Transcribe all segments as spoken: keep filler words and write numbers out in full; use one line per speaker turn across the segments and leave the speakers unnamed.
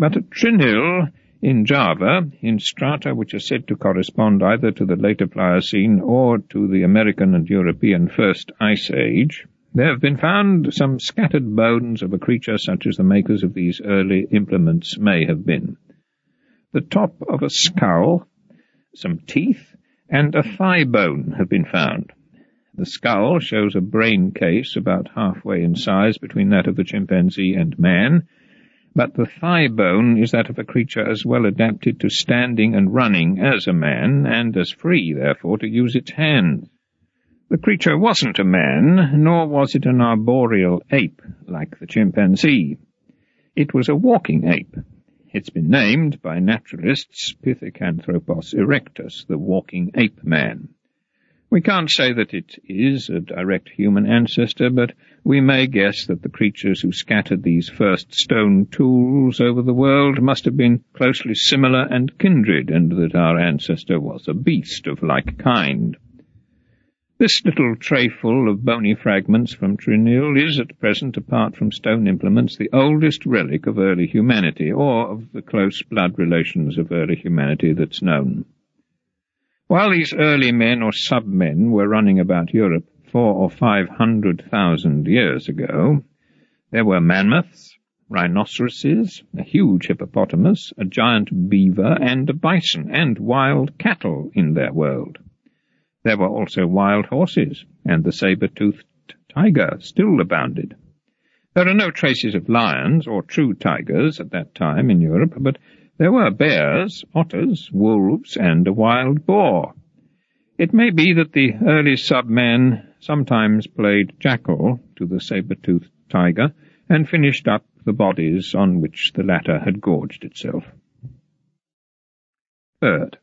But at Trinil, in Java, in strata which are said to correspond either to the later Pliocene or to the American and European First Ice Age, there have been found some scattered bones of a creature such as the makers of these early implements may have been. The top of a skull, some teeth, and a thigh bone have been found. The skull shows a brain case about halfway in size between that of the chimpanzee and man, but the thigh bone is that of a creature as well adapted to standing and running as a man, and as free, therefore, to use its hands. The creature wasn't a man, nor was it an arboreal ape, like the chimpanzee. It was a walking ape. It's been named by naturalists Pithecanthropus erectus, the walking ape man. We can't say that it is a direct human ancestor, but we may guess that the creatures who scattered these first stone tools over the world must have been closely similar and kindred, and that our ancestor was a beast of like kind. This little trayful of bony fragments from Trinil is at present, apart from stone implements, the oldest relic of early humanity, or of the close blood relations of early humanity that's known. While these early men or sub-men were running about Europe four or five hundred thousand years ago, there were mammoths, rhinoceroses, a huge hippopotamus, a giant beaver, and a bison, and wild cattle in their world. There were also wild horses, and the saber-toothed tiger still abounded. There are no traces of lions or true tigers at that time in Europe, but there were bears, otters, wolves, and a wild boar. It may be that the early sub-man sometimes played jackal to the saber-toothed tiger, and finished up the bodies on which the latter had gorged itself. Third.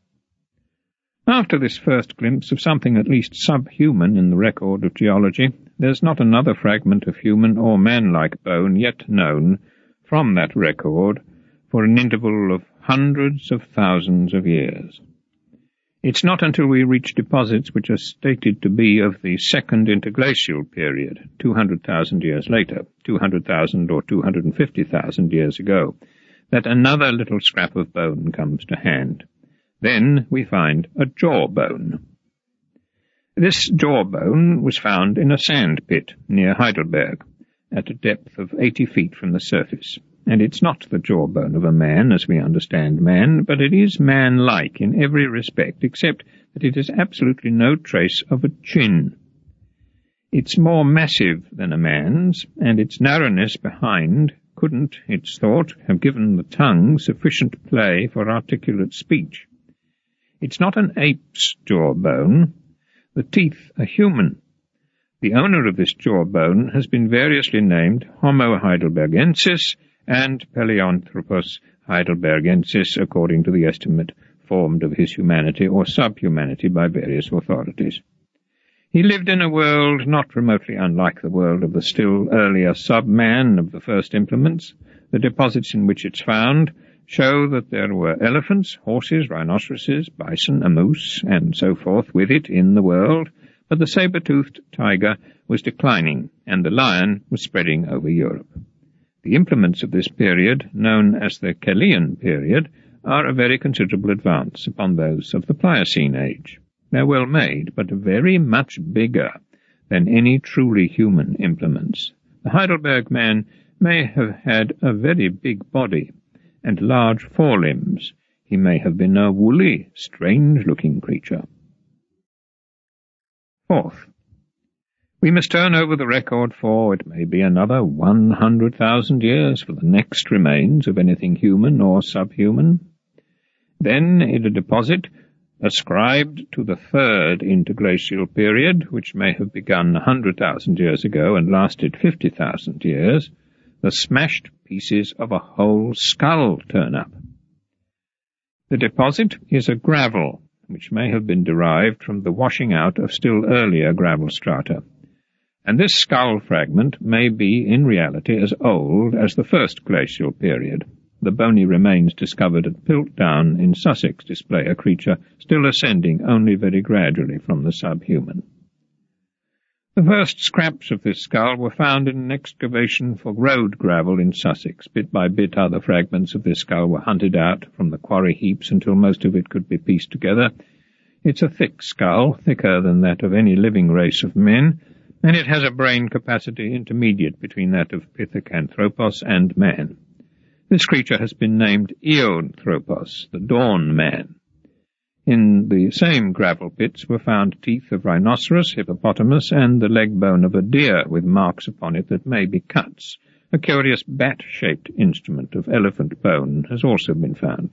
After this first glimpse of something at least subhuman in the record of geology, there's not another fragment of human or man-like bone yet known from that record for an interval of hundreds of thousands of years. It's not until we reach deposits which are stated to be of the second interglacial period, two hundred thousand years later, two hundred thousand or two hundred fifty thousand years ago, that another little scrap of bone comes to hand. Then we find a jawbone. This jawbone was found in a sand pit near Heidelberg, at a depth of eighty feet from the surface, and it's not the jawbone of a man as we understand man, but it is man-like in every respect, except that it has absolutely no trace of a chin. It's more massive than a man's, and its narrowness behind couldn't, it's thought, have given the tongue sufficient play for articulate speech. It's not an ape's jawbone. The teeth are human. The owner of this jawbone has been variously named Homo heidelbergensis and Paleanthropus heidelbergensis, according to the estimate formed of his humanity or subhumanity by various authorities. He lived in a world not remotely unlike the world of the still earlier sub-man of the first implements. The deposits in which it's found show that there were elephants, horses, rhinoceroses, bison, a moose, and so forth with it in the world, but the saber-toothed tiger was declining, and the lion was spreading over Europe. The implements of this period, known as the Kellian period, are a very considerable advance upon those of the Pliocene age. They're well made, but very much bigger than any truly human implements. The Heidelberg man may have had a very big body, and large forelimbs. He may have been a woolly, strange-looking creature. Fourth, we must turn over the record for, it may be, another one hundred thousand years for the next remains of anything human or subhuman. Then, in a deposit ascribed to the third interglacial period, which may have begun a hundred thousand years ago and lasted fifty thousand years, the smashed pieces of a whole skull turn up. The deposit is a gravel, which may have been derived from the washing out of still earlier gravel strata, and this skull fragment may be in reality as old as the first glacial period. The bony remains discovered at Piltdown in Sussex display a creature still ascending only very gradually from the subhuman. The first scraps of this skull were found in an excavation for road gravel in Sussex. Bit by bit other fragments of this skull were hunted out from the quarry heaps until most of it could be pieced together. It's a thick skull, thicker than that of any living race of men, and it has a brain capacity intermediate between that of Pithecanthropus and man. This creature has been named Eoanthropos, the Dawn Man. In the same gravel pits were found teeth of rhinoceros, hippopotamus, and the leg bone of a deer with marks upon it that may be cuts. A curious bat-shaped instrument of elephant bone has also been found.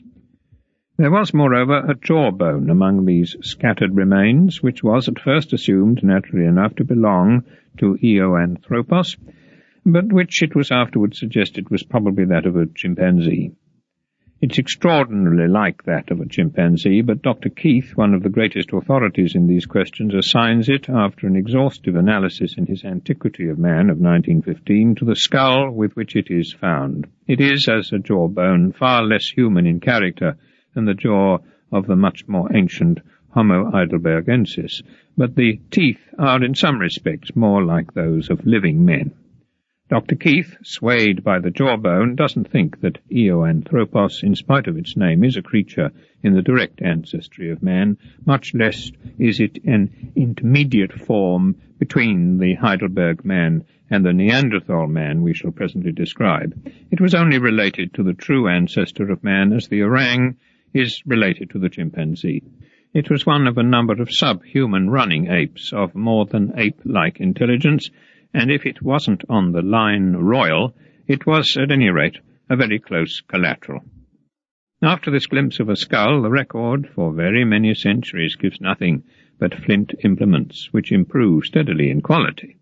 There was, moreover, a jawbone among these scattered remains, which was at first assumed, naturally enough, to belong to Eoanthropos, but which it was afterwards suggested was probably that of a chimpanzee. It's extraordinarily like that of a chimpanzee, but Doctor Keith, one of the greatest authorities in these questions, assigns it, after an exhaustive analysis in his Antiquity of Man of nineteen fifteen, to the skull with which it is found. It is, as a jawbone, far less human in character than the jaw of the much more ancient Homo heidelbergensis, but the teeth are in some respects more like those of living men. Doctor Keith, swayed by the jawbone, doesn't think that Eoanthropos, in spite of its name, is a creature in the direct ancestry of man, much less is it an intermediate form between the Heidelberg man and the Neanderthal man we shall presently describe. It was only related to the true ancestor of man as the orang is related to the chimpanzee. It was one of a number of subhuman running apes of more than ape-like intelligence, and if it wasn't on the line royal, it was, at any rate, a very close collateral. After this glimpse of a skull, the record for very many centuries gives nothing but flint implements, which improve steadily in quality.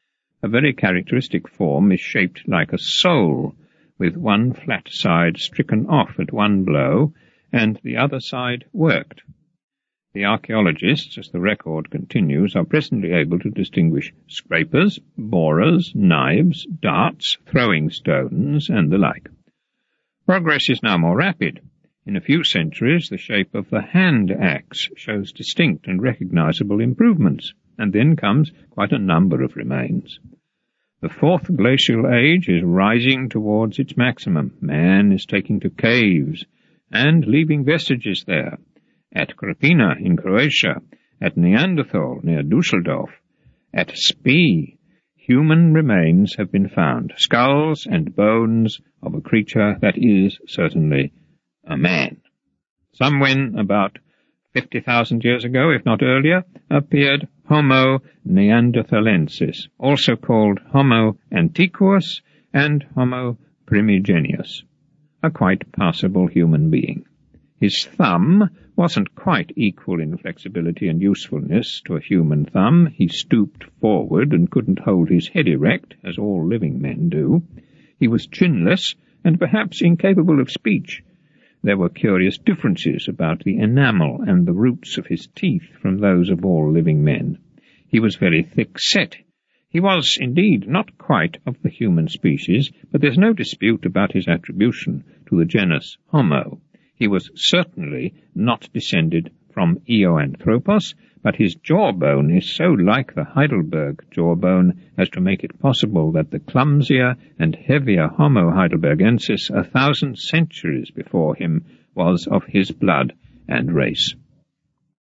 A very characteristic form is shaped like a soul, with one flat side stricken off at one blow, and the other side worked. The archaeologists, as the record continues, are presently able to distinguish scrapers, borers, knives, darts, throwing stones, and the like. Progress is now more rapid. In a few centuries, the shape of the hand axe shows distinct and recognizable improvements, and then comes quite a number of remains. The fourth glacial age is rising towards its maximum. Man is taking to caves and leaving vestiges there. At Krapina in Croatia, at Neanderthal near Dusseldorf, at Spee, human remains have been found, skulls and bones of a creature that is certainly a man. Somewhen about fifty thousand years ago, if not earlier, appeared Homo neanderthalensis, also called Homo antiquus and Homo primigenius, a quite passable human being. His thumb wasn't quite equal in flexibility and usefulness to a human thumb. He stooped forward and couldn't hold his head erect, as all living men do. He was chinless and perhaps incapable of speech. There were curious differences about the enamel and the roots of his teeth from those of all living men. He was very thick-set. He was, indeed, not quite of the human species, but there's no dispute about his attribution to the genus Homo. He was certainly not descended from Eoanthropos, but his jawbone is so like the Heidelberg jawbone as to make it possible that the clumsier and heavier Homo heidelbergensis a thousand centuries before him was of his blood and race.